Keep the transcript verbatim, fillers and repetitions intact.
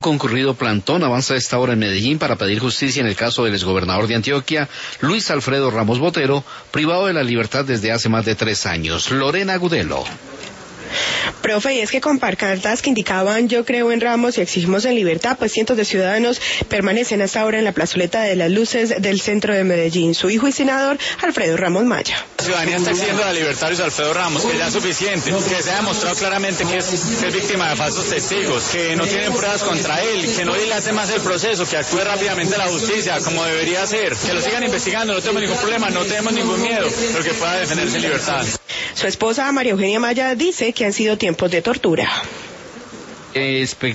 concurrido plantón avanza a esta hora en Medellín para pedir justicia en el caso del exgobernador de Antioquia, Luis Alfredo Ramos Botero, privado de la libertad desde hace más de tres años. Lorena Agudelo. Profe, y es que con pancartas que indicaban "yo creo en Ramos y exigimos en libertad", pues cientos de ciudadanos permanecen hasta ahora en la plazoleta de las luces del centro de Medellín. Su hijo y senador, Alfredo Ramos Maya. La ciudadanía está exigiendo la libertad de Luis Alfredo Ramos, que ya es suficiente, que se ha demostrado claramente que es, que es víctima de falsos testigos, que no tienen pruebas contra él, que no dilate más el proceso, que actúe rápidamente la justicia como debería ser, que lo sigan investigando, no tenemos ningún problema, no tenemos ningún miedo, pero que pueda defenderse en libertad. Su esposa, María Eugenia Maya, dice que han sido tiempos de tortura. Espe-